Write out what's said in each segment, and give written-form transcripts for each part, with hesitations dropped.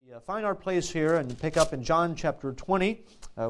Find our place here and pick up in John chapter 20,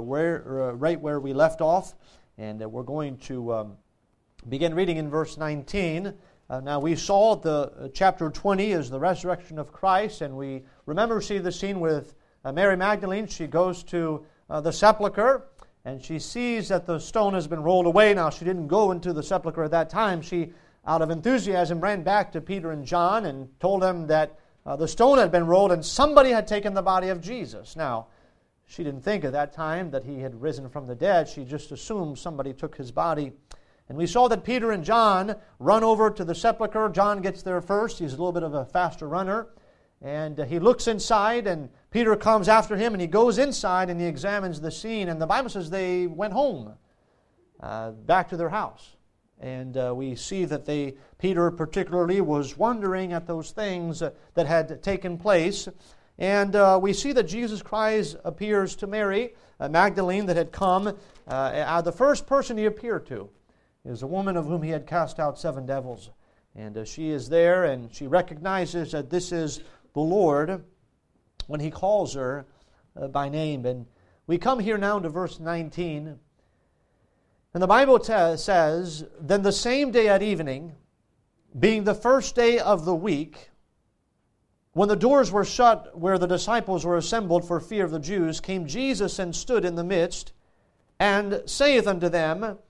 right where we left off. And we're going to begin reading in verse 19. Now we saw the chapter 20 is the resurrection of Christ, and we see the scene with Mary Magdalene. She goes to the sepulcher, and she sees that the stone has been rolled away. Now she didn't go into the sepulcher at that time. She, out of enthusiasm, ran back to Peter and John and told them that the stone had been rolled and somebody had taken the body of Jesus. Now, she didn't think at that time that he had risen from the dead. She just assumed somebody took his body. And we saw that Peter and John run over to the sepulcher. John gets there first. He's a little bit of a faster runner. And he looks inside, and Peter comes after him, and he goes inside and he examines the scene. And the Bible says they went home, back to their house. And we see that Peter particularly was wondering at those things that had taken place. And we see that Jesus Christ appears to Mary Magdalene that had come. The first person he appeared to is a woman of whom he had cast out 7 devils. And she is there, and she recognizes that this is the Lord when he calls her by name. And we come here now to verse 19. And the Bible says, "Then the same day at evening, being the first day of the week, when the doors were shut where the disciples were assembled for fear of the Jews, came Jesus and stood in the midst, and saith unto them,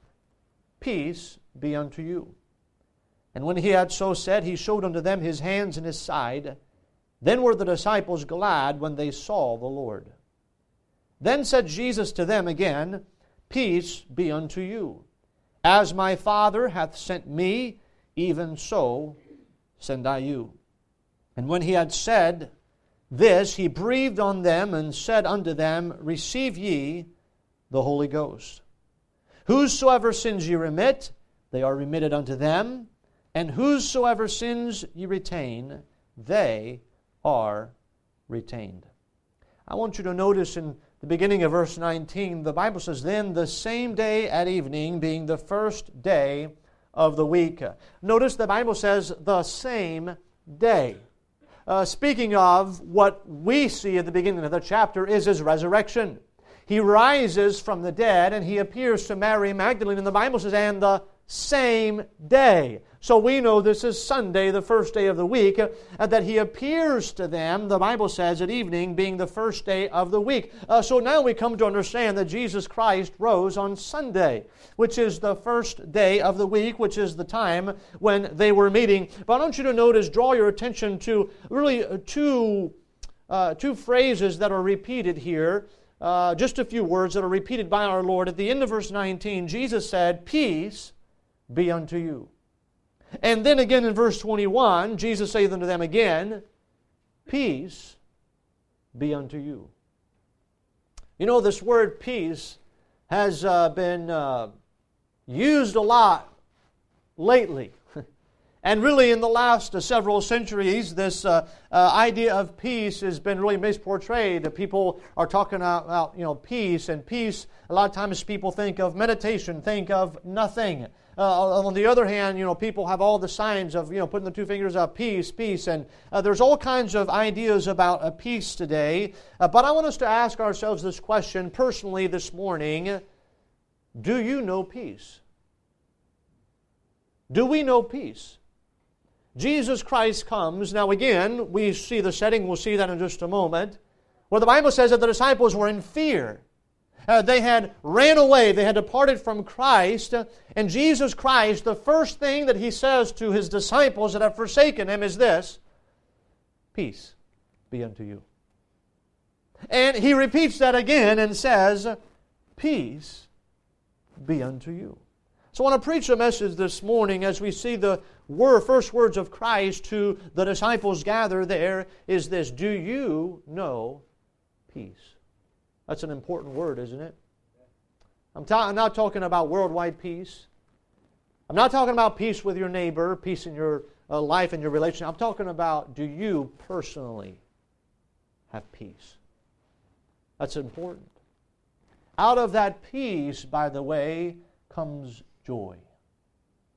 Peace be unto you. And when he had so said, he showed unto them his hands and his side. Then were the disciples glad when they saw the Lord. Then said Jesus to them again, Peace be unto you. As my Father hath sent me, even so send I you. And when he had said this, he breathed on them and said unto them, Receive ye the Holy Ghost. Whosoever sins ye remit, they are remitted unto them. And whosoever sins ye retain, they are retained." I want you to notice in the beginning of verse 19, the Bible says, "Then the same day at evening, being the first day of the week." Notice the Bible says, the same day. Speaking of what we see at the beginning of the chapter is his resurrection. He rises from the dead and he appears to Mary Magdalene, and the Bible says, and the same day. So we know this is Sunday, the first day of the week, and that he appears to them, the Bible says, at evening, being the first day of the week. So now we come to understand that Jesus Christ rose on Sunday, which is the first day of the week, which is the time when they were meeting. But I want you to notice, draw your attention to really two phrases that are repeated here. Just a few words that are repeated by our Lord. At the end of verse 19, Jesus said, Peace be unto you. And then again in verse 21, Jesus saith unto them again, Peace be unto you. You know, this word peace has been used a lot lately. And really in the last several centuries, this idea of peace has been really misportrayed. People are talking about peace, and peace, a lot of times people think of meditation, think of nothing. On the other hand, people have all the signs of, putting the 2 fingers up, peace, peace. And there's all kinds of ideas about peace today. But I want us to ask ourselves this question personally this morning. Do you know peace? Do we know peace? Jesus Christ comes. Now again, we see the setting, we'll see that in just a moment, where the Bible says that the disciples were in fear. They had ran away, they had departed from Christ, and Jesus Christ, the first thing that He says to His disciples that have forsaken Him is this, Peace be unto you. And He repeats that again and says, Peace be unto you. So I want to preach a message this morning as we see the first words of Christ to the disciples gather there is this, do you know peace? That's an important word, isn't it? I'm not talking about worldwide peace. I'm not talking about peace with your neighbor, peace in your life and your relationship. I'm talking about, do you personally have peace? That's important. Out of that peace, by the way, comes joy.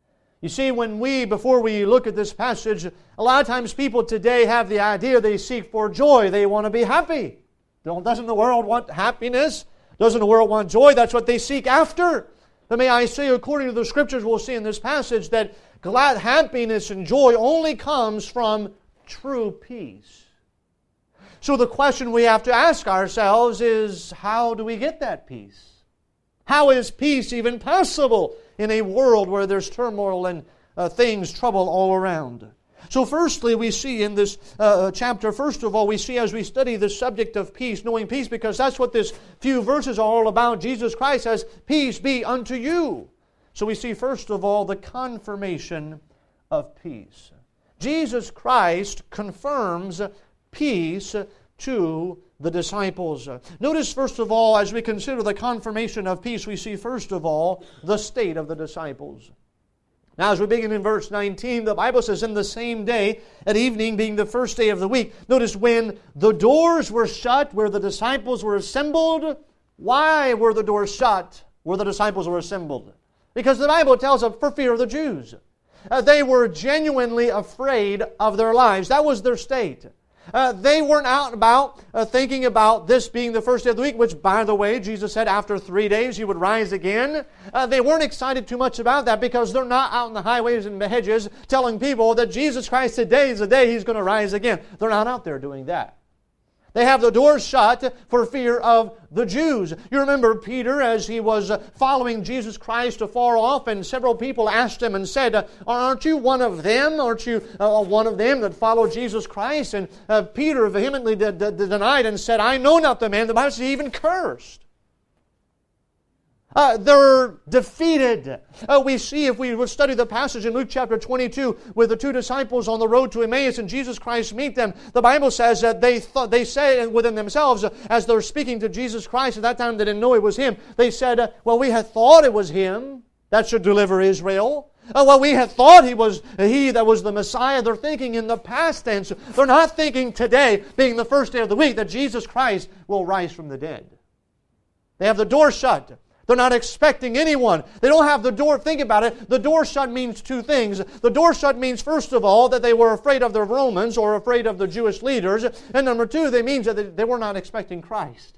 You see, before we look at this passage, a lot of times people today have the idea they seek for joy. They want to be happy. Doesn't the world want happiness? Doesn't the world want joy? That's what they seek after. But may I say, according to the Scriptures we'll see in this passage, that glad happiness and joy only comes from true peace. So the question we have to ask ourselves is, how do we get that peace? How is peace even possible in a world where there's turmoil and trouble all around? So firstly, we see in this chapter, first of all, we see as we study the subject of peace, knowing peace, because that's what this few verses are all about. Jesus Christ says, peace be unto you. So we see, first of all, the confirmation of peace. Jesus Christ confirms peace to the disciples. Notice, first of all, as we consider the confirmation of peace, we see, first of all, the state of the disciples. Now, as we begin in verse 19, the Bible says, in the same day, at evening, being the first day of the week. Notice, when the doors were shut, where the disciples were assembled. Why were the doors shut where the disciples were assembled? Because the Bible tells us, for fear of the Jews. They were genuinely afraid of their lives. That was their state. They weren't out and about thinking about this being the first day of the week, which, by the way, Jesus said after 3 days He would rise again. They weren't excited too much about that because they're not out in the highways and the hedges telling people that Jesus Christ today is the day He's going to rise again. They're not out there doing that. They have the doors shut for fear of the Jews. You remember Peter as he was following Jesus Christ afar off, and several people asked him and said, aren't you one of them? Aren't you one of them that follow Jesus Christ? And Peter vehemently denied and said, I know not the man. The Bible says he even cursed. They're defeated. We see, if we would study the passage in Luke chapter 22 with the two disciples on the road to Emmaus and Jesus Christ meet them, the Bible says that they say within themselves, as they're speaking to Jesus Christ, at that time they didn't know it was Him, they said, well, we had thought it was Him that should deliver Israel. Well, we had thought He that was the Messiah. They're thinking in the past tense. They're not thinking today, being the first day of the week, that Jesus Christ will rise from the dead. They have the door shut. They're not expecting anyone. They don't have the door. Think about it. The door shut means two things. The door shut means, first of all, that they were afraid of the Romans or afraid of the Jewish leaders. And number two, they means that they were not expecting Christ.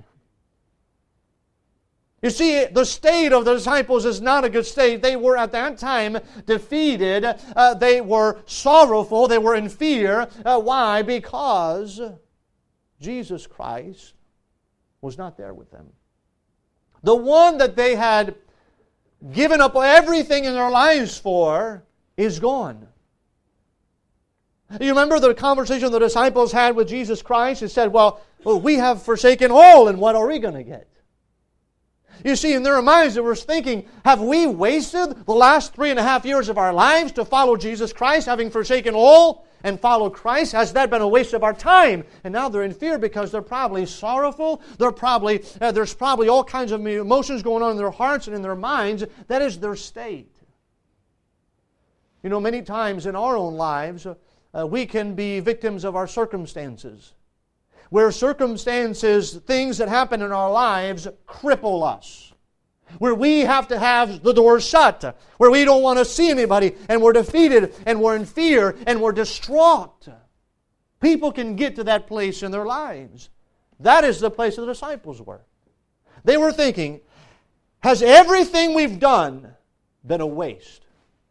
You see, the state of the disciples is not a good state. They were at that time defeated. They were sorrowful. They were in fear. Why? Because Jesus Christ was not there with them. The one that they had given up everything in their lives for is gone. You remember the conversation the disciples had with Jesus Christ? He said, well, we have forsaken all, and what are we going to get? You see, in their minds they were thinking, have we wasted the last 3.5 years of our lives to follow Jesus Christ, having forsaken all and follow Christ? Has that been a waste of our time? And now they're in fear because they're probably sorrowful. There's probably all kinds of emotions going on in their hearts and in their minds. That is their state. You know, many times in our own lives, we can be victims of our circumstances. Where circumstances, things that happen in our lives, cripple us. Where we have to have the doors shut. Where we don't want to see anybody, and we're defeated, and we're in fear, and we're distraught. People can get to that place in their lives. That is the place the disciples were. They were thinking, has everything we've done been a waste?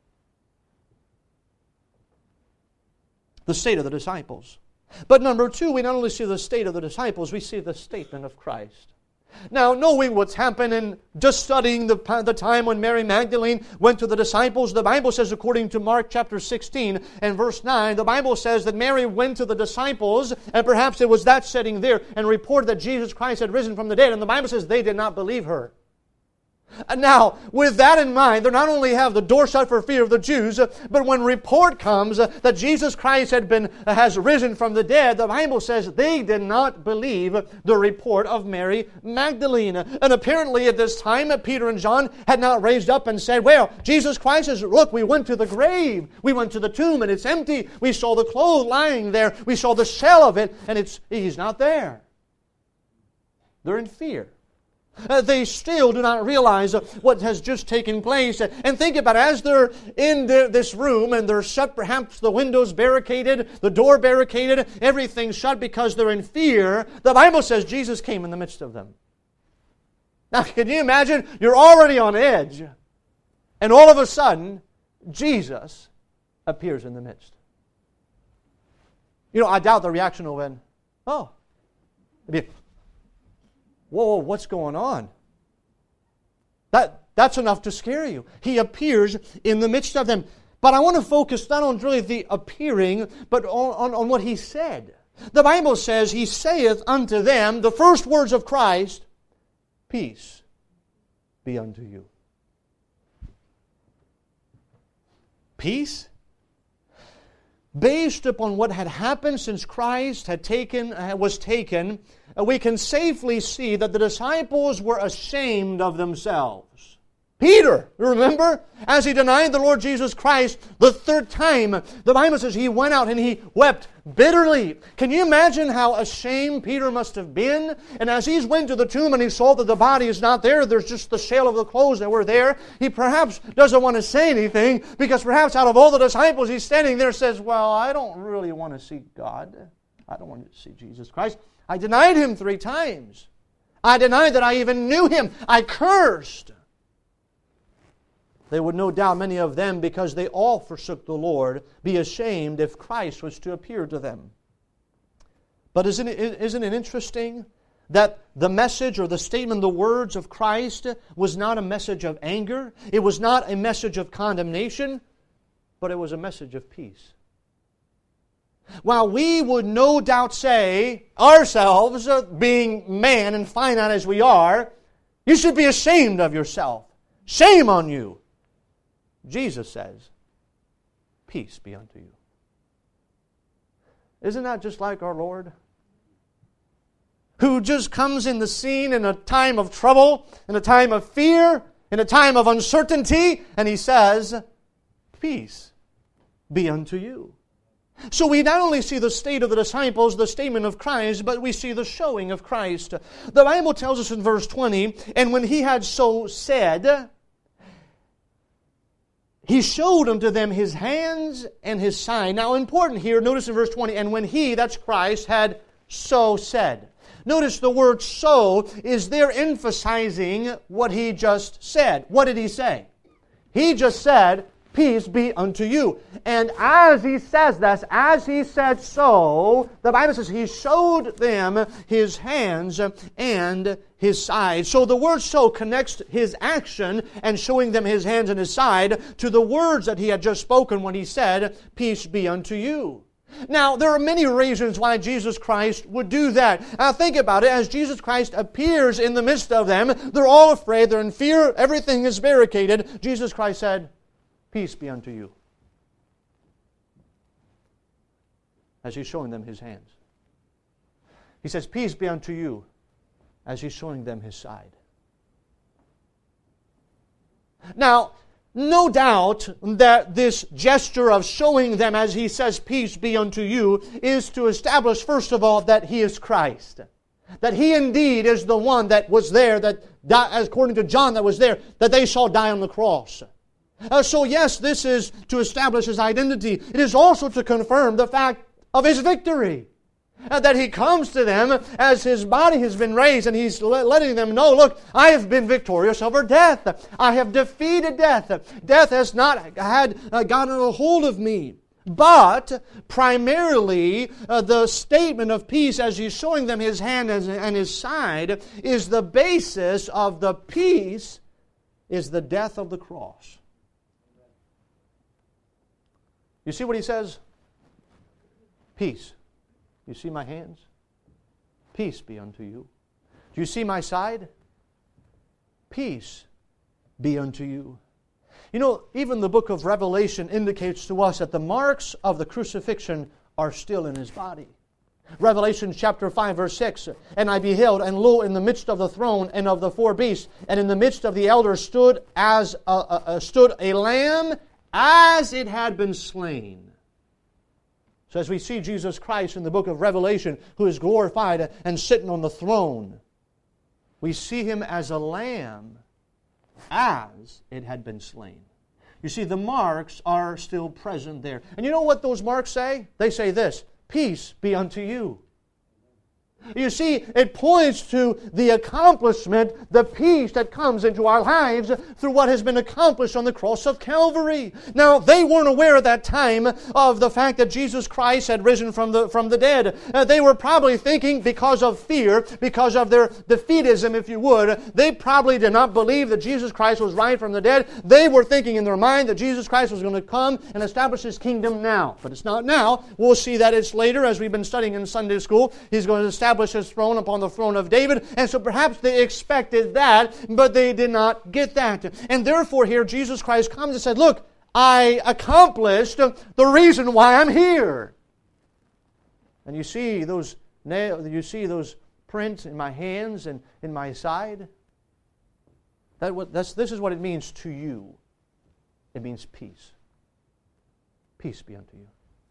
The state of the disciples. But number two, we not only see the state of the disciples, we see the statement of Christ. Now, knowing what's happened and just studying the time when Mary Magdalene went to the disciples, the Bible says, according to Mark chapter 16 and verse 9, the Bible says that Mary went to the disciples, and perhaps it was that setting there, and reported that Jesus Christ had risen from the dead. And the Bible says they did not believe her. Now, with that in mind, they not only have the door shut for fear of the Jews, but when report comes that Jesus Christ has risen from the dead, the Bible says they did not believe the report of Mary Magdalene. And apparently at this time, Peter and John had not raised up and said, well, Jesus Christ says, look, we went to the grave. We went to the tomb and it's empty. We saw the clothes lying there. We saw the shell of it and He's not there. They're in fear. They still do not realize what has just taken place. And think about it, as they're in this room and they're shut, perhaps the windows barricaded, the door barricaded, everything shut because they're in fear. The Bible says Jesus came in the midst of them. Now, can you imagine? You're already on edge, and all of a sudden, Jesus appears in the midst. I doubt the reaction will have been, oh, it'd be, whoa, what's going on? That's enough to scare you. He appears in the midst of them. But I want to focus not on really the appearing, but on what He said. The Bible says, He saith unto them, the first words of Christ, peace be unto you. Peace? Based upon what had happened since Christ was taken, we can safely see that the disciples were ashamed of themselves. Peter, remember? As he denied the Lord Jesus Christ the third time, the Bible says he went out and he wept bitterly. Can you imagine how ashamed Peter must have been? And as he went to the tomb and he saw that the body is not there, there's just the shell of the clothes that were there, he perhaps doesn't want to say anything because perhaps out of all the disciples he's standing there says, well, I don't really want to see God. I don't want to see Jesus Christ. I denied Him 3 times. I denied that I even knew Him. I cursed. They would no doubt, many of them, because they all forsook the Lord, be ashamed if Christ was to appear to them. But isn't it interesting that the message or the statement, the words of Christ, was not a message of anger, it was not a message of condemnation, but it was a message of peace. While we would no doubt say, ourselves, being man and finite as we are, you should be ashamed of yourself. Shame on you. Jesus says, peace be unto you. Isn't that just like our Lord? Who just comes in the scene in a time of trouble, in a time of fear, in a time of uncertainty, and He says, peace be unto you. So we not only see the state of the disciples, the statement of Christ, but we see the showing of Christ. The Bible tells us in verse 20, and when He had so said, He showed unto them His hands and His side. Now important here, notice in verse 20, and when He, that's Christ, had so said. Notice the word so is there emphasizing what He just said. What did He say? He just said, peace be unto you. And as He says this, as He said so, the Bible says He showed them His hands and His side. So the word so connects His action and showing them His hands and His side to the words that He had just spoken when He said, peace be unto you. Now, there are many reasons why Jesus Christ would do that. Now, think about it. As Jesus Christ appears in the midst of them, they're all afraid, they're in fear, everything is barricaded. Jesus Christ said, peace be unto you. As He's showing them His hands. He says, peace be unto you, as He's showing them His side. Now, no doubt that this gesture of showing them, as He says, peace be unto you, is to establish, first of all, that He is Christ. That He indeed is the one that was there, that according to John that was there, that they saw die on the cross. So yes, this is to establish His identity. It is also to confirm the fact of His victory. That He comes to them as His body has been raised and He's letting them know, look, I have been victorious over death. I have defeated death. Death has not gotten a hold of me. But primarily, the statement of peace as He's showing them His hand and His side is the basis of the peace is the death of the cross. You see what He says? Peace. You see my hands? Peace be unto you. Do you see my side? Peace be unto you. You know, even the book of Revelation indicates to us that the marks of the crucifixion are still in His body. Revelation chapter 5 verse 6, and I beheld, and lo, in the midst of the throne and of the 4 beasts, and in the midst of the elders stood a lamb as it had been slain. So as we see Jesus Christ in the book of Revelation, who is glorified and sitting on the throne, we see Him as a lamb as it had been slain. You see, the marks are still present there. And you know what those marks say? They say this, peace be unto you. You see, it points to the accomplishment, the peace that comes into our lives through what has been accomplished on the cross of Calvary. Now, they weren't aware at that time of the fact that Jesus Christ had risen from the dead. They were probably thinking, because of fear, because of their defeatism, if you would, they probably did not believe that Jesus Christ was raised from the dead. They were thinking in their mind that Jesus Christ was going to come and establish His kingdom now. But it's not now. We'll see that it's later, as we've been studying in Sunday school. He's going to establish His throne upon the throne of David, and so perhaps they expected that, but they did not get that. And therefore here Jesus Christ comes and said, look, I accomplished the reason why I'm here. And you see those prints in my hands and in my side? This is what it means to you. It means peace. Peace be unto you.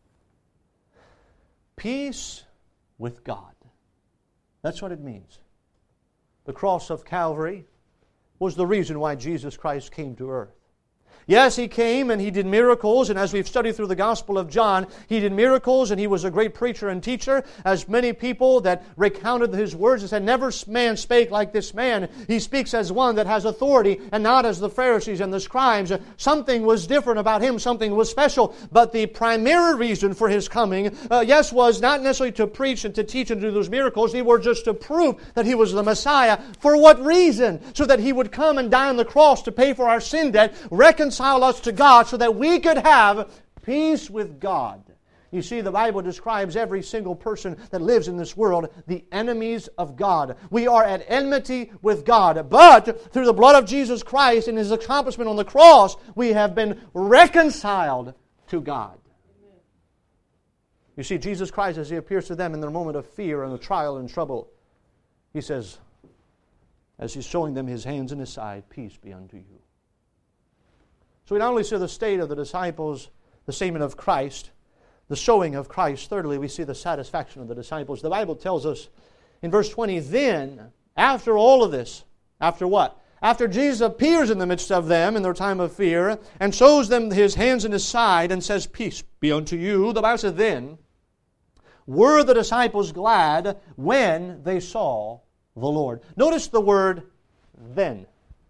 Peace with God. That's what it means. The cross of Calvary was the reason why Jesus Christ came to earth. Yes, He came and He did miracles, and as we've studied through the Gospel of John, He did miracles and He was a great preacher and teacher. As many people that recounted His words and said, never man spake like this man. He speaks as one that has authority and not as the Pharisees and the scribes. Something was different about Him, something was special. But the primary reason for His coming, was not necessarily to preach and to teach and do those miracles. They were just to prove that He was the Messiah. For what reason? So that He would come and die on the cross to pay for our sin debt, reconcile us to God so that we could have peace with God. You see, the Bible describes every single person that lives in this world the enemies of God. We are at enmity with God, but through the blood of Jesus Christ and His accomplishment on the cross, we have been reconciled to God. You see, Jesus Christ, as He appears to them in their moment of fear and of trial and trouble, He says, as He's showing them His hands and His side, peace be unto you. So we not only see the state of the disciples, the statement of Christ, the showing of Christ. Thirdly, we see the satisfaction of the disciples. The Bible tells us in verse 20, then, after all of this, after what? After Jesus appears in the midst of them in their time of fear and shows them His hands and His side and says, peace be unto you, the Bible says, then were the disciples glad when they saw the Lord. Notice the word then.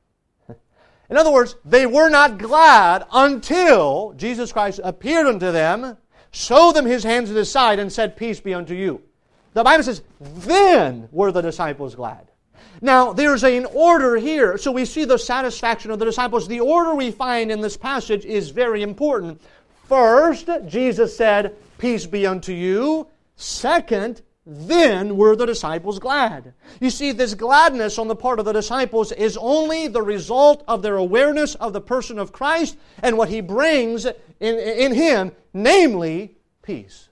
In other words, they were not glad until Jesus Christ appeared unto them, showed them His hands and His side, and said, peace be unto you. The Bible says, then were the disciples glad. Now, there's an order here. So we see the satisfaction of the disciples. The order we find in this passage is very important. First, Jesus said, peace be unto you. Second, then were the disciples glad. You see, this gladness on the part of the disciples is only the result of their awareness of the person of Christ and what He brings in Him, namely peace.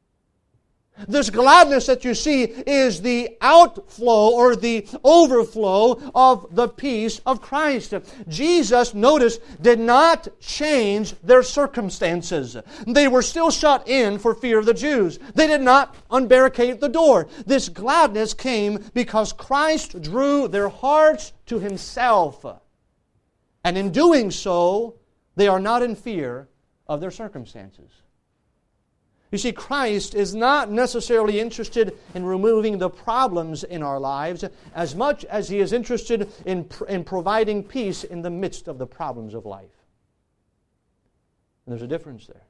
This gladness that you see is the outflow or the overflow of the peace of Christ. Jesus, notice, did not change their circumstances. They were still shut in for fear of the Jews. They did not unbarricade the door. This gladness came because Christ drew their hearts to Himself. And in doing so, they are not in fear of their circumstances. You see, Christ is not necessarily interested in removing the problems in our lives as much as He is interested in providing peace in the midst of the problems of life. And there's a difference there.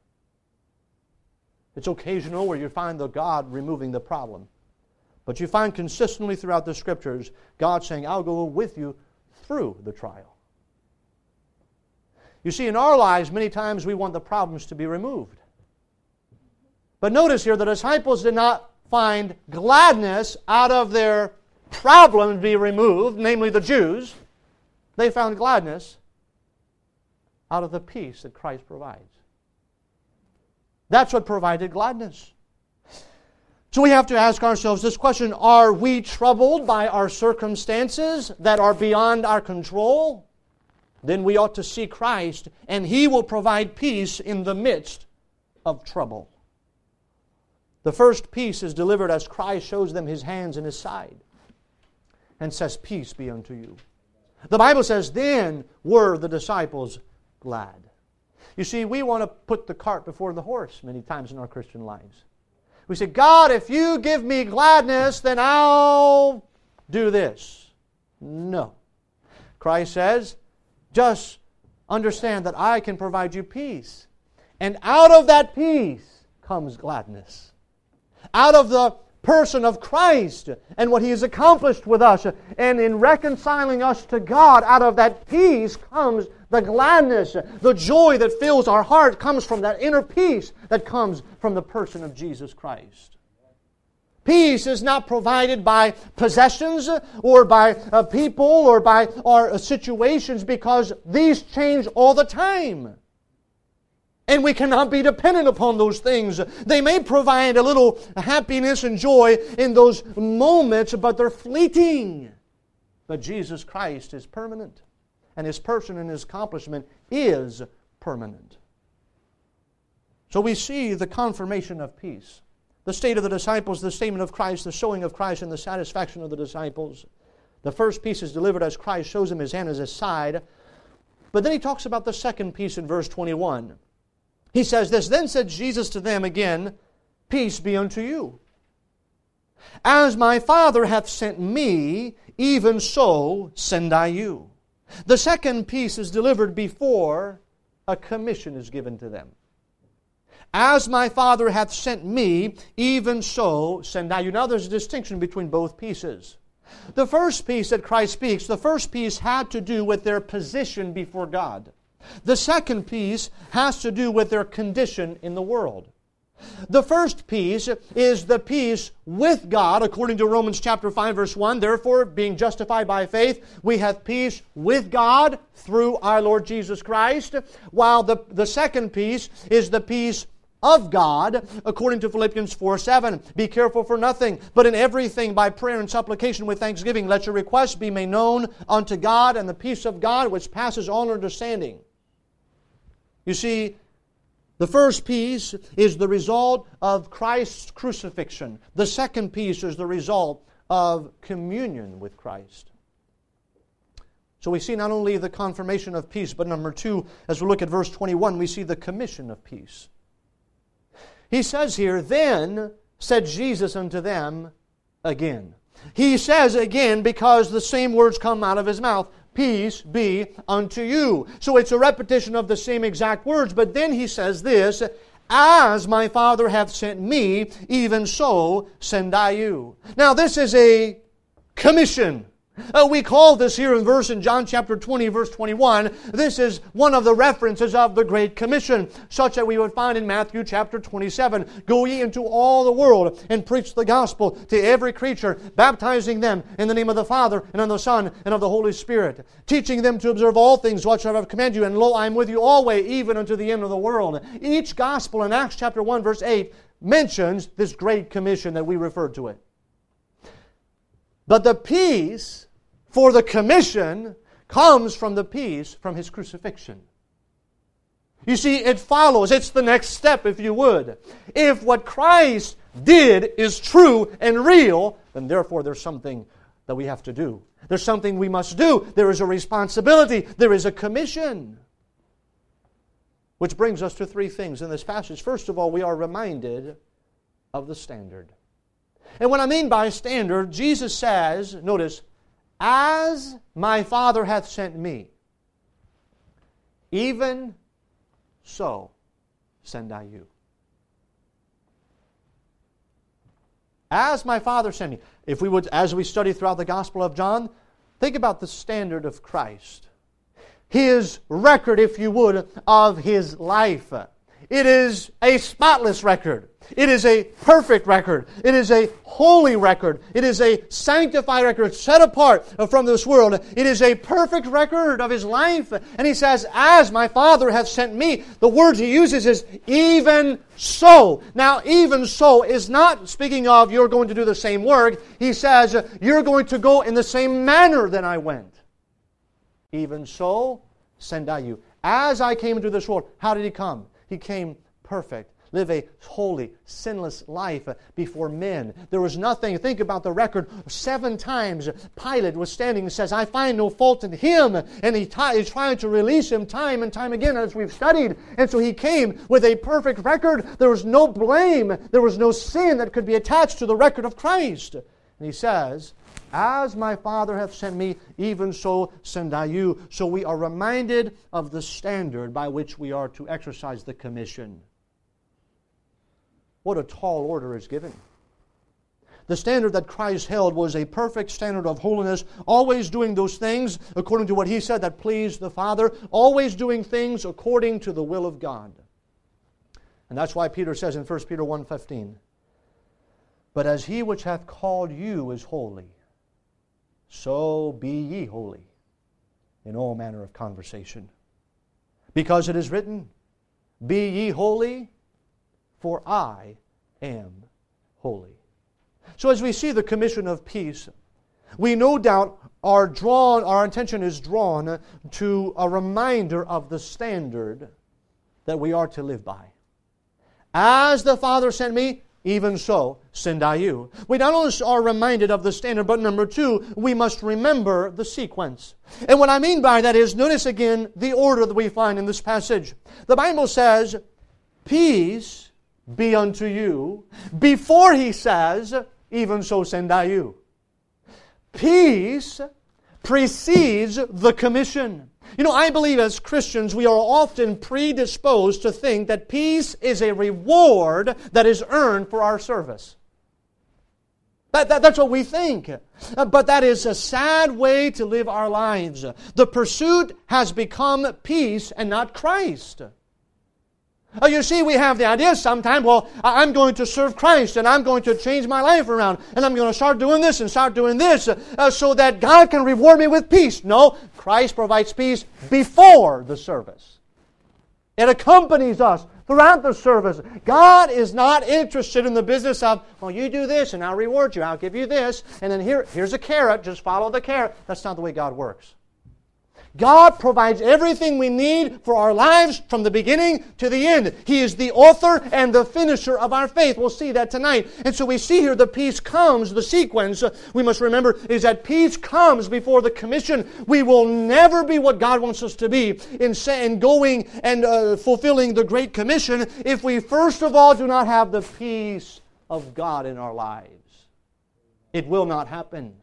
It's occasional where you find the God removing the problem. But you find consistently throughout the Scriptures, God saying, I'll go with you through the trial. You see, in our lives, many times we want the problems to be removed. But notice here, the disciples did not find gladness out of their problem to be removed, namely the Jews. They found gladness out of the peace that Christ provides. That's what provided gladness. So we have to ask ourselves this question, are we troubled by our circumstances that are beyond our control? Then we ought to seek Christ, and He will provide peace in the midst of trouble. The first peace is delivered as Christ shows them His hands and His side. and says, peace be unto you. The Bible says, then were the disciples glad. You see, we want to put the cart before the horse many times in our Christian lives. We say, God, if you give me gladness, then I'll do this. No. Christ says, just understand that I can provide you peace. And out of that peace comes gladness. Out of the person of Christ and what He has accomplished with us, and in reconciling us to God, out of that peace comes the gladness. The joy that fills our heart comes from that inner peace that comes from the person of Jesus Christ. Peace is not provided by possessions or by people or by our situations, because these change all the time. And we cannot be dependent upon those things. They may provide a little happiness and joy in those moments, but they're fleeting. But Jesus Christ is permanent. And His person and His accomplishment is permanent. So we see the confirmation of peace. The state of the disciples, the statement of Christ, the showing of Christ, and the satisfaction of the disciples. The first piece is delivered as Christ shows Him His hand and His side. But then He talks about the second piece in verse 21. He says this, then said Jesus to them again, peace be unto you. As my Father hath sent me, even so send I you. The second piece is delivered before a commission is given to them. As my Father hath sent me, even so send I you. Now there's a distinction between both pieces. The first piece that Christ speaks, the first piece had to do with their position before God. The second piece has to do with their condition in the world. The first piece is the peace with God, according to Romans chapter 5, verse 1. Therefore, being justified by faith, we have peace with God through our Lord Jesus Christ. While the second piece is the peace of God, according to Philippians 4:7. Be careful for nothing, but in everything by prayer and supplication with thanksgiving, let your requests be made known unto God, and the peace of God, which passes all understanding. You see, the first piece is the result of Christ's crucifixion. The second piece is the result of communion with Christ. So we see not only the confirmation of peace, but number two, as we look at verse 21, we see the commission of peace. He says here, then said Jesus unto them again. He says again because the same words come out of His mouth. Peace be unto you. So it's a repetition of the same exact words, but then He says this, as my Father hath sent me, even so send I you. Now this is a commission. We call this here in John chapter 20, verse 21, this is one of the references of the Great Commission, such that we would find in Matthew chapter 27, go ye into all the world and preach the gospel to every creature, baptizing them in the name of the Father and of the Son and of the Holy Spirit, teaching them to observe all things whatsoever I have commanded you, and lo, I am with you always, even unto the end of the world. Each gospel in Acts chapter 1, verse 8 mentions this Great Commission that we referred to it. But the peace for the commission comes from the peace from His crucifixion. You see, it follows. It's the next step, if you would. If what Christ did is true and real, then therefore there's something that we have to do. There's something we must do. There is a responsibility. There is a commission. Which brings us to three things in this passage. First of all, we are reminded of the standard. And what I mean by standard, Jesus says, notice, as my Father hath sent me, even so send I you. As my Father sent me. If we would, as we study throughout the Gospel of John, think about the standard of Christ. His record, if you would, of His life. It is a spotless record. It is a perfect record. It is a holy record. It is a sanctified record, set apart from this world. It is a perfect record of His life. And He says, as my Father hath sent me, the word He uses is even so. Now, even so is not speaking of you're going to do the same work. He says, you're going to go in the same manner that I went. Even so send I you. As I came into this world, how did He come? He came perfect. live a holy, sinless life before men. There was nothing. Think about the record. 7 times Pilate was standing and says, I find no fault in him. And he is trying to release him time and time again, as we've studied. And so he came with a perfect record. There was no blame. There was no sin that could be attached to the record of Christ. And he says, as my Father hath sent me, even so send I you. So we are reminded of the standard by which we are to exercise the commission. What a tall order is given. The standard that Christ held was a perfect standard of holiness, always doing those things according to what He said that pleased the Father, always doing things according to the will of God. And that's why Peter says in 1 Peter 1:15, but as He which hath called you is holy, so be ye holy in all manner of conversation. Because it is written, be ye holy, for I am holy. So as we see the commission of peace, we no doubt our attention is drawn to a reminder of the standard that we are to live by. As the Father sent me, even so send I you. We not only are reminded of the standard, but number 2, we must remember the sequence. And what I mean by that is, notice again the order that we find in this passage. The Bible says, peace be unto you, before He says, even so send I you. Peace precedes the commission. You know, I believe as Christians we are often predisposed to think that peace is a reward that is earned for our service. That's what we think. But that is a sad way to live our lives. The pursuit has become peace and not Christ. You see, we have the idea sometimes, well, I'm going to serve Christ and I'm going to change my life around and I'm going to start doing this and start doing this so that God can reward me with peace. No, Christ provides peace before the service. It accompanies us throughout the service. God is not interested in the business of, well, you do this and I'll reward you, I'll give you this, and then here's a carrot, just follow the carrot. That's not the way God works. God provides everything we need for our lives from the beginning to the end. He is the author and the finisher of our faith. We'll see that tonight. And so we see here the peace comes, the sequence we must remember is that peace comes before the commission. We will never be what God wants us to be in going and fulfilling the Great Commission if we first of all do not have the peace of God in our lives. It will not happen.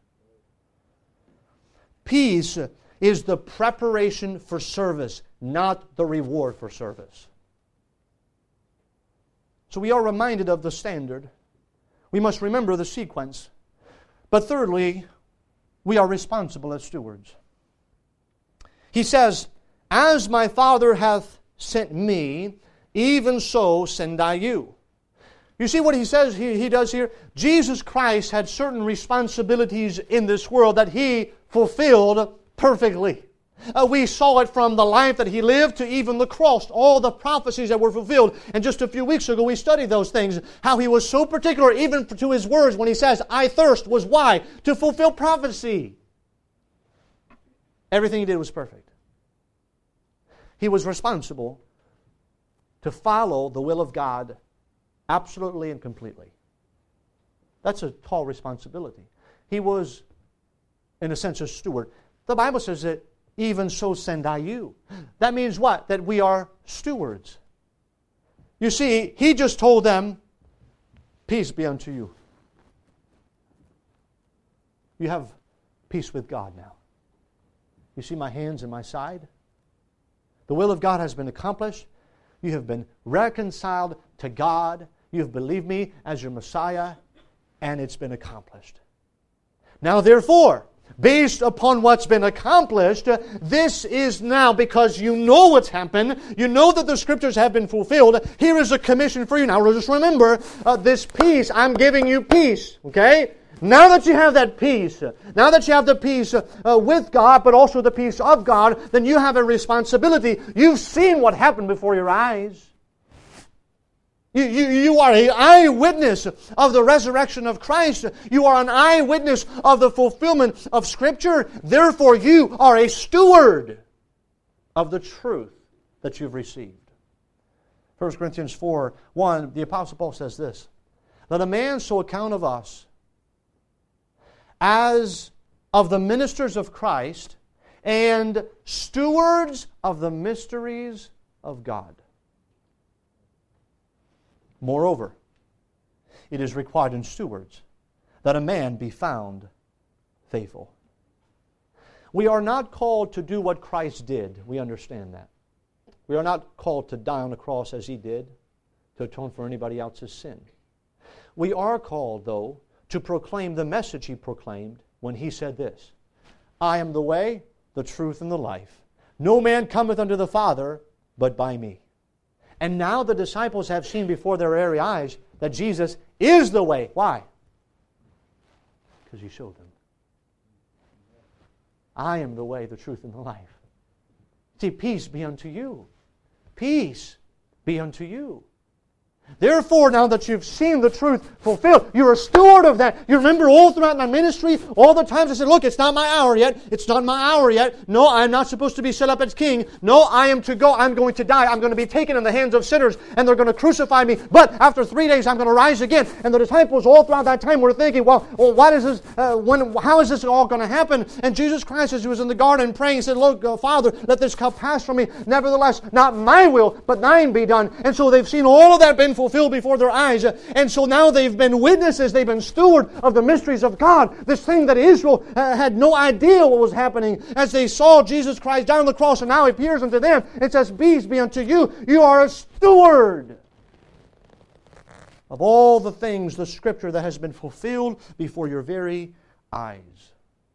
Peace is the preparation for service, not the reward for service. So we are reminded of the standard. We must remember the sequence. But thirdly, we are responsible as stewards. He says, as my Father hath sent me, even so send I you. You see what he says he does here? Jesus Christ had certain responsibilities in this world that He fulfilled perfectly. We saw it from the life that He lived to even the cross, all the prophecies that were fulfilled. And just a few weeks ago we studied those things, how He was so particular even to His words when He says, I thirst, was why? To fulfill prophecy. Everything He did was perfect. He was responsible to follow the will of God absolutely and completely. That's a tall responsibility. He was, in a sense, a steward. The Bible says that even so send I you. That means what? That we are stewards. You see, He just told them, peace be unto you. You have peace with God now. You see my hands and my side? The will of God has been accomplished. You have been reconciled to God. You have believed me as your Messiah, and it's been accomplished. Now therefore, based upon what's been accomplished, this is now, because you know what's happened, you know that the Scriptures have been fulfilled, here is a commission for you. Now just remember, this peace, I'm giving you peace, okay? Now that you have that peace, now that you have the peace with God, but also the peace of God, then you have a responsibility. You've seen what happened before your eyes. You are an eyewitness of the resurrection of Christ. You are an eyewitness of the fulfillment of Scripture. Therefore, you are a steward of the truth that you've received. 1 Corinthians 4:1, the Apostle Paul says this, "Let a man so account of us as of the ministers of Christ and stewards of the mysteries of God." Moreover, it is required in stewards that a man be found faithful. We are not called to do what Christ did. We understand that. We are not called to die on the cross as He did, to atone for anybody else's sin. We are called, though, to proclaim the message He proclaimed when He said this, "I am the way, the truth, and the life. No man cometh unto the Father but by me." And now the disciples have seen before their very eyes that Jesus is the way. Why? Because He showed them. I am the way, the truth, and the life. See, peace be unto you. Peace be unto you. Therefore, now that you've seen the truth fulfilled, you're a steward of that. You remember all throughout my ministry, all the times I said, look, it's not my hour yet. It's not my hour yet. No, I'm not supposed to be set up as king. No, I am to go. I'm going to die. I'm going to be taken in the hands of sinners, and they're going to crucify me. But after 3 days, I'm going to rise again. And the disciples all throughout that time were thinking, well what is this? How is this all going to happen? And Jesus Christ, as He was in the garden praying, said, look, Father, let this cup pass from me. Nevertheless, not my will, but thine be done. And so they've seen all of that been fulfilled before their eyes. And so now they've been witnesses, they've been steward of the mysteries of God. This thing that Israel had no idea what was happening as they saw Jesus Christ down on the cross, and now He appears unto them. It says, peace be unto you. You are a steward of all the things, the Scripture that has been fulfilled before your very eyes.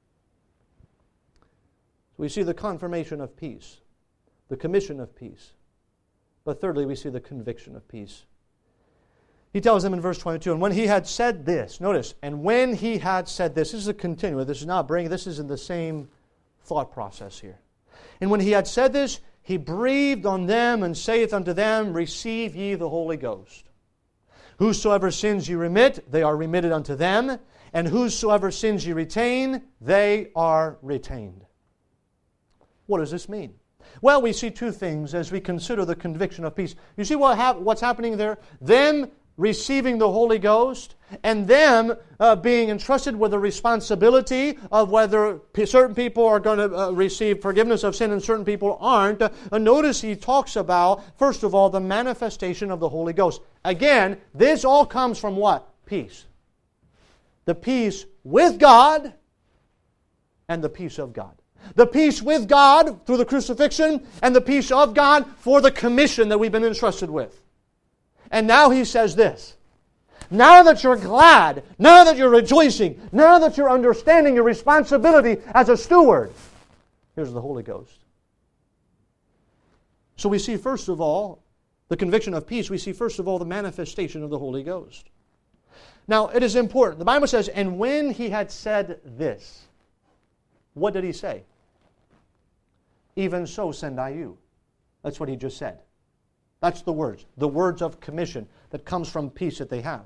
We see the confirmation of peace, the commission of peace. But thirdly, we see the conviction of peace. He tells them in verse 22, and when He had said this, notice, and when He had said this is a continuum, this is not bringing, this is in the same thought process here. And when He had said this, He breathed on them and saith unto them, receive ye the Holy Ghost. Whosoever sins ye remit, they are remitted unto them, and whosoever sins ye retain, they are retained. What does this mean? Well, we see two things as we consider the conviction of peace. You see what's happening there? Them receiving the Holy Ghost, and them being entrusted with the responsibility of whether certain people are going to receive forgiveness of sin and certain people aren't. Notice he talks about, first of all, the manifestation of the Holy Ghost. Again, this all comes from what? Peace. The peace with God and the peace of God. The peace with God through the crucifixion, and the peace of God for the commission that we've been entrusted with. And now he says this. Now that you're glad, now that you're rejoicing, now that you're understanding your responsibility as a steward, here's the Holy Ghost. So we see first of all, the conviction of peace, we see first of all the manifestation of the Holy Ghost. Now it is important. The Bible says, and when he had said this, what did he say? Even so send I you. That's what he just said. That's the words of commission that comes from peace that they have.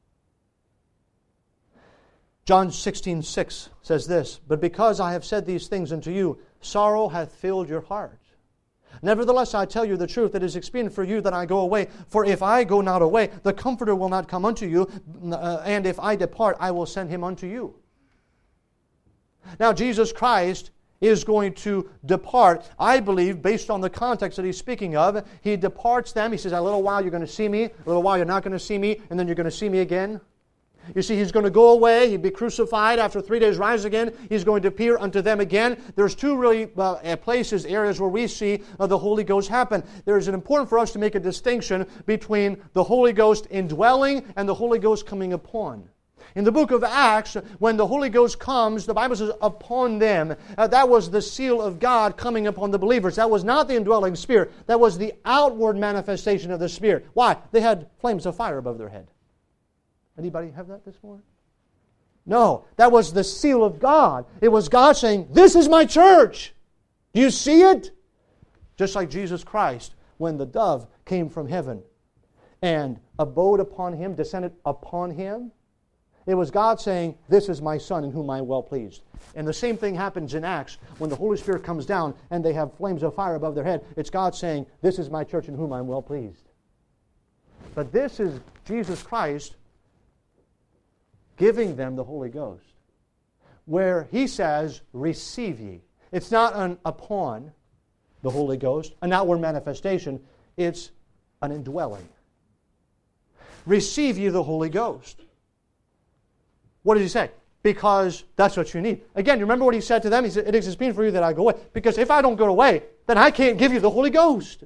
John 16:6 says this, but because I have said these things unto you, sorrow hath filled your heart. Nevertheless, I tell you the truth, it is expedient for you that I go away. For if I go not away, the Comforter will not come unto you, and if I depart, I will send him unto you. Now, Jesus Christ is going to depart. I believe, based on the context that he's speaking of, he departs them. He says, a little while you're going to see me, a little while you're not going to see me, and then you're going to see me again. You see, he's going to go away. He'd be crucified. After 3 days, rise again. He's going to appear unto them again. There's two really places, areas where we see the Holy Ghost happen. There's an important for us to make a distinction between the Holy Ghost indwelling and the Holy Ghost coming upon. In the book of Acts, when the Holy Ghost comes, the Bible says, upon them. That was the seal of God coming upon the believers. That was not the indwelling Spirit. That was the outward manifestation of the Spirit. Why? They had flames of fire above their head. Anybody have that this morning? No, that was the seal of God. It was God saying, this is my church. Do you see it? Just like Jesus Christ, when the dove came from heaven and abode upon him, descended upon him, it was God saying, this is my Son in whom I am well pleased. And the same thing happens in Acts when the Holy Spirit comes down and they have flames of fire above their head. It's God saying, this is my church in whom I am well pleased. But this is Jesus Christ giving them the Holy Ghost, where He says, receive ye. It's not an upon the Holy Ghost, an outward manifestation. It's an indwelling. Receive ye the Holy Ghost. What does He say? Because that's what you need. Again, you remember what He said to them? He said, it is expedient for you that I go away. Because if I don't go away, then I can't give you the Holy Ghost.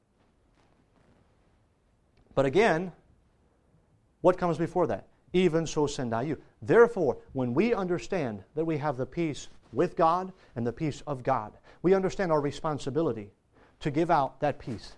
But again, what comes before that? Even so send I you. Therefore, when we understand that we have the peace with God and the peace of God, we understand our responsibility to give out that peace.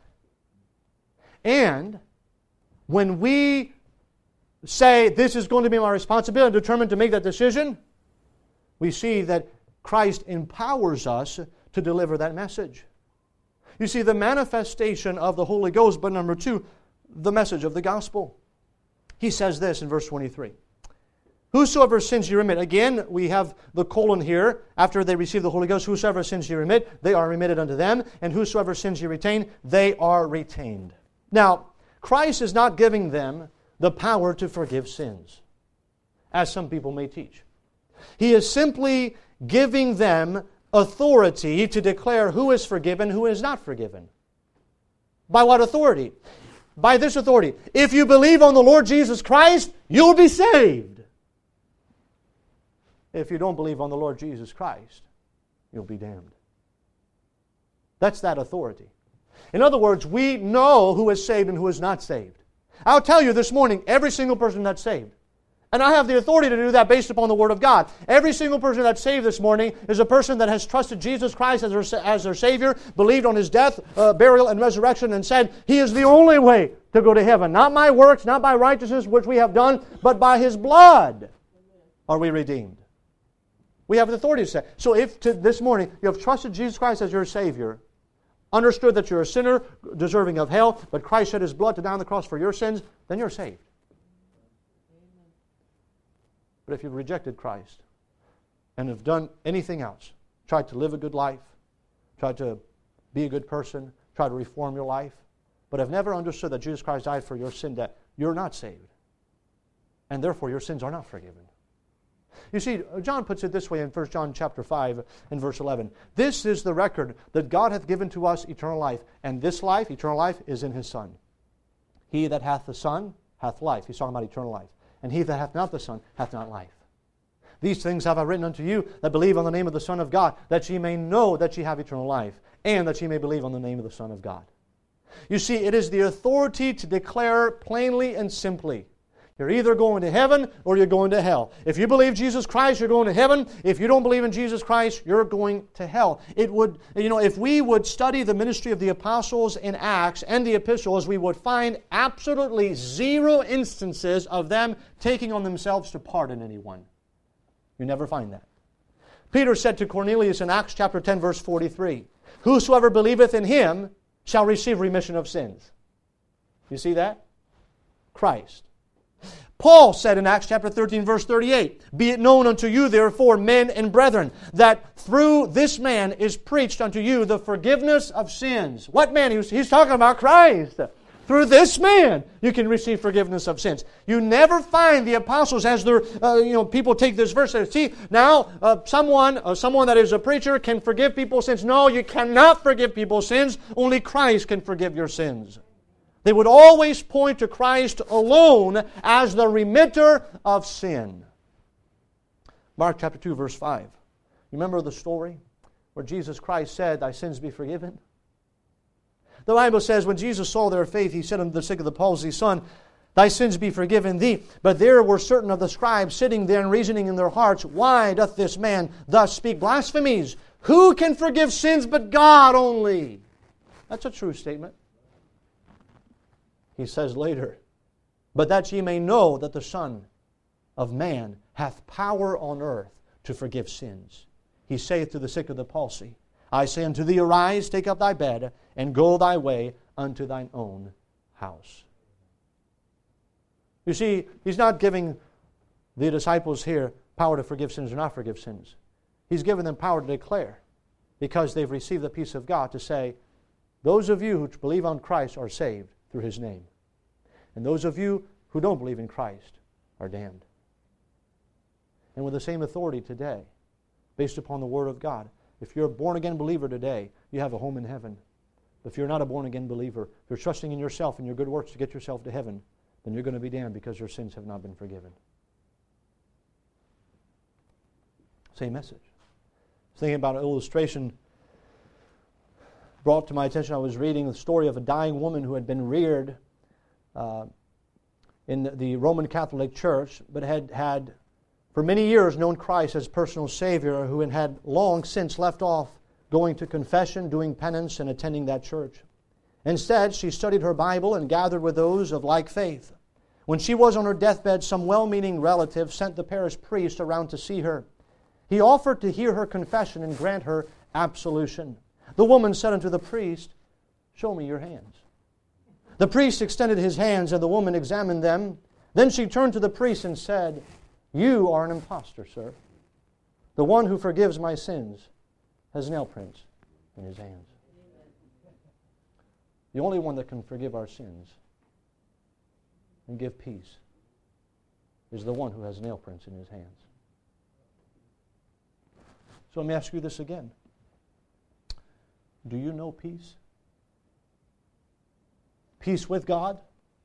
And when we say, this is going to be my responsibility, determined to make that decision, we see that Christ empowers us to deliver that message. You see, the manifestation of the Holy Ghost, but number two, the message of the gospel. He says this in verse 23. Whosoever sins ye remit. Again, we have the colon here. After they receive the Holy Ghost, whosoever sins ye remit, they are remitted unto them. And whosoever sins ye retain, they are retained. Now, Christ is not giving them the power to forgive sins, as some people may teach. He is simply giving them authority to declare who is forgiven, who is not forgiven. By what authority? By this authority. If you believe on the Lord Jesus Christ, you'll be saved. If you don't believe on the Lord Jesus Christ, you'll be damned. That's that authority. In other words, we know who is saved and who is not saved. I'll tell you this morning, every single person that's saved. And I have the authority to do that based upon the Word of God. Every single person that's saved this morning is a person that has trusted Jesus Christ as their Savior, believed on His death, burial, and resurrection, and said, He is the only way to go to heaven. Not by works, not by righteousness, which we have done, but by His blood are we redeemed. We have the authority to say. So if this morning you have trusted Jesus Christ as your Savior, understood that you're a sinner deserving of hell, but Christ shed His blood to die on the cross for your sins, then you're saved. But if you've rejected Christ and have done anything else, tried to live a good life, tried to be a good person, tried to reform your life, but have never understood that Jesus Christ died for your sin debt, you're not saved. And therefore your sins are not forgiven. You see, John puts it this way in 1 John chapter 5 and verse 11. This is the record that God hath given to us eternal life, and this life, eternal life, is in His Son. He that hath the Son hath life. He's talking about eternal life. And he that hath not the Son hath not life. These things have I written unto you that believe on the name of the Son of God, that ye may know that ye have eternal life, and that ye may believe on the name of the Son of God. You see, it is the authority to declare plainly and simply, you're either going to heaven or you're going to hell. If you believe Jesus Christ, you're going to heaven. If you don't believe in Jesus Christ, you're going to hell. It would, if we would study the ministry of the apostles in Acts and the epistles, we would find absolutely zero instances of them taking on themselves to pardon anyone. You never find that. Peter said to Cornelius in Acts chapter 10, verse 43, Whosoever believeth in Him shall receive remission of sins. You see that? Christ. Paul said in Acts chapter 13, verse 38, Be it known unto you, therefore, men and brethren, that through this man is preached unto you the forgiveness of sins. What man? He's talking about Christ. Through this man, you can receive forgiveness of sins. You never find the apostles as their, people take this verse and say, see, now someone that is a preacher can forgive people's sins. No, you cannot forgive people's sins. Only Christ can forgive your sins. They would always point to Christ alone as the remitter of sin. Mark chapter 2, verse 5. You remember the story where Jesus Christ said, Thy sins be forgiven? The Bible says, when Jesus saw their faith, He said unto the sick of the palsy, Son, thy sins be forgiven thee. But there were certain of the scribes sitting there and reasoning in their hearts, Why doth this man thus speak blasphemies? Who can forgive sins but God only? That's a true statement. He says later, But that ye may know that the Son of Man hath power on earth to forgive sins. He saith to the sick of the palsy, I say unto thee, Arise, take up thy bed, and go thy way unto thine own house. You see, He's not giving the disciples here power to forgive sins or not forgive sins. He's given them power to declare, because they've received the peace of God, to say, those of you who believe on Christ are saved through His name. And those of you who don't believe in Christ are damned. And with the same authority today, based upon the Word of God, if you're a born-again believer today, you have a home in heaven. If you're not a born-again believer, if you're trusting in yourself and your good works to get yourself to heaven, then you're going to be damned because your sins have not been forgiven. Same message. I was thinking about an illustration brought to my attention. I was reading the story of a dying woman who had been reared in the Roman Catholic Church, but had for many years known Christ as personal Savior, who had long since left off going to confession, doing penance, and attending that church. Instead, she studied her Bible and gathered with those of like faith. When she was on her deathbed, some well-meaning relative sent the parish priest around to see her. He offered to hear her confession and grant her absolution. The woman said unto the priest, "Show me your hands." The priest extended his hands, and the woman examined them. Then she turned to the priest and said, "You are an impostor, sir. The one who forgives my sins has nail prints in his hands." The only one that can forgive our sins and give peace is the one who has nail prints in his hands. So let me ask you this again. Do you know peace? Peace with God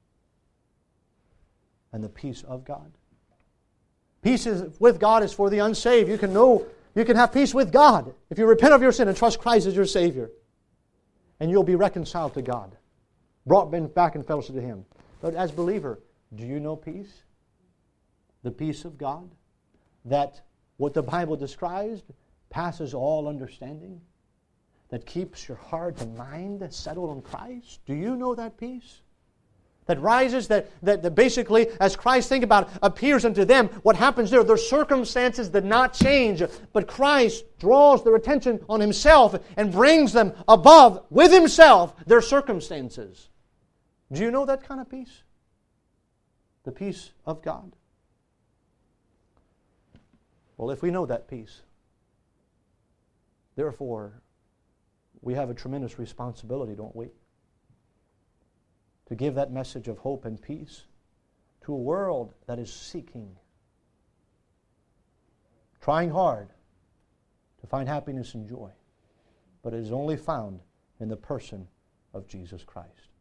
and the peace of God. Peace with God is for the unsaved. You can have peace with God if you repent of your sin and trust Christ as your Savior. And you'll be reconciled to God, brought back in fellowship to Him. But as a believer, do you know peace? The peace of God? That what the Bible describes passes all understanding? That keeps your heart and mind settled on Christ? Do you know that peace? That rises, that basically, as Christ, think about it, appears unto them. What happens there? Their circumstances did not change, but Christ draws their attention on Himself and brings them above, with Himself, their circumstances. Do you know that kind of peace? The peace of God? Well, if we know that peace, therefore, we have a tremendous responsibility, don't we? To give that message of hope and peace to a world that is seeking, trying hard to find happiness and joy, but it is only found in the person of Jesus Christ.